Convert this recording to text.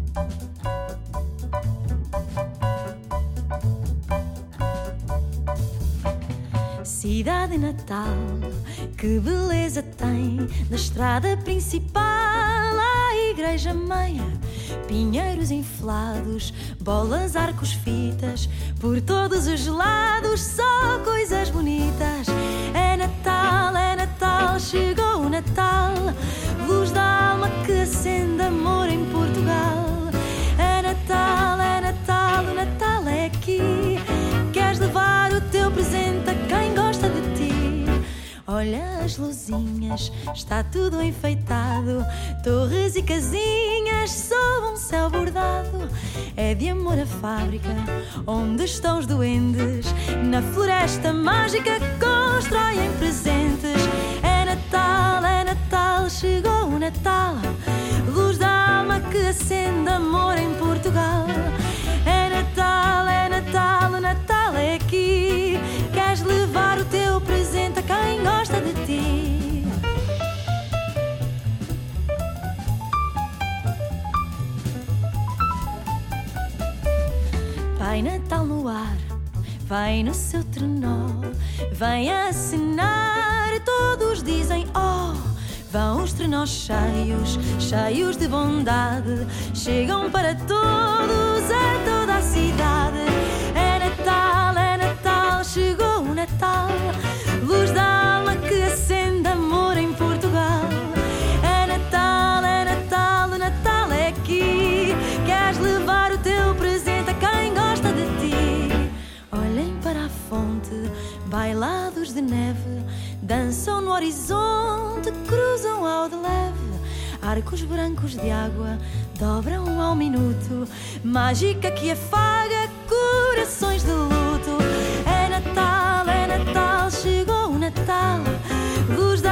Cidade Natal, que beleza tem, na estrada principal à igreja meia, pinheiros inflados, bolas, arcos, fitas, por todos os lados só coisas bonitas. É Natal, chegou o Natal, luz da alma que acende amor em Portugal. É Natal, o Natal é aqui, queres levar o teu presente a quem gosta de ti. Olha as luzinhas, está tudo enfeitado, torres e casinhas sob um céu bordado. É de amor a fábrica, onde estão os duendes, na floresta mágica constroem presentes. É Natal, chegou o Natal, luz da alma que acende amor em Portugal. É Natal, o Natal é aqui, queres levar o teu presente a quem gosta de ti. Vai Natal no ar, vai no seu trenó, vem acenar, todos dizem oh. Vão os trenós cheios, cheios de bondade, chegam para todos, a toda a cidade. É Natal, chegou o Natal, luz da alma que acende amor em Portugal. É Natal, o Natal é aqui, queres levar o teu presente a quem gosta de ti. Olhem para a fonte, bailados de neve, dançam no horizonte, cruzam ao de leve. Arcos brancos de água dobram ao minuto, mágica que afaga corações de luto. É Natal, chegou o Natal, luz da